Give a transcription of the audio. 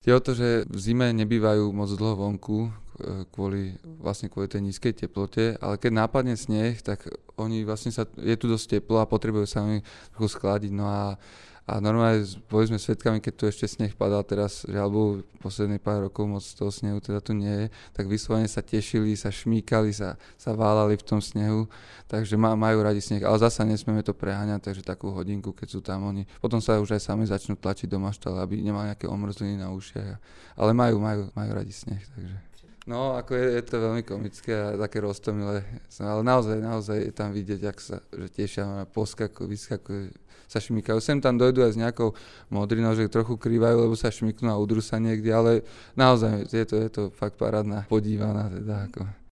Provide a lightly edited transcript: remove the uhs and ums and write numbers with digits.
Je o to, že v zime nebývajú moc dlho vonku kvôli tej nízkej teplote, ale keď nápadne sneh, tak oni vlastne je tu dosť teplo a potrebujú sa oni trochu schladiť. No a normálne boli sme svedkami, keď tu ešte sneh padal teraz, žiaľ posledných pár rokov moc toho snehu teda tu nie je, tak vyslovene sa tešili, sa šmíkali, sa válali v tom snehu, takže majú radi sneh, ale zasa nesmieme to preháňať, takže takú hodinku, keď sú tam oni, potom sa už aj sami začnú tlačiť do maštale, aby nemali nejaké omrzliny na ušiach, ale majú radi sneh, takže. No, ako je to veľmi komické a také roztomilé, ale naozaj je tam vidieť, že tešia na vyskakuje, sa šmykajú. Sem tam dojdu aj s nejakou modrinou, že trochu krývajú, lebo sa šmyknú a udrú sa niekde, ale naozaj je to fakt parádna podívaná teda ako.